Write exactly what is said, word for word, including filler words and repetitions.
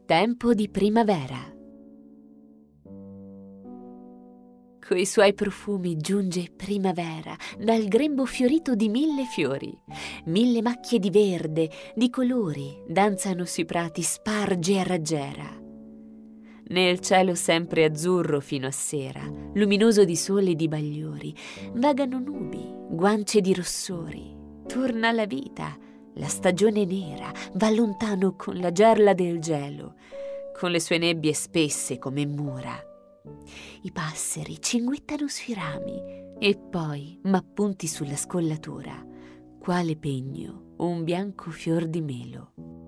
Tempo di primavera. Coi suoi profumi giunge primavera, dal grembo fiorito di mille fiori. Mille macchie di verde, di colori, danzano sui prati sparge a raggiera. Nel cielo sempre azzurro fino a sera, luminoso di sole e di bagliori, vagano nubi, guance di rossori. Torna la vita, la stagione nera, va lontano con la gerla del gelo, con le sue nebbie spesse come mura. I passeri cinguettano sui rami e poi m'appunti sulla scollatura, quale pegno un bianco fior di melo.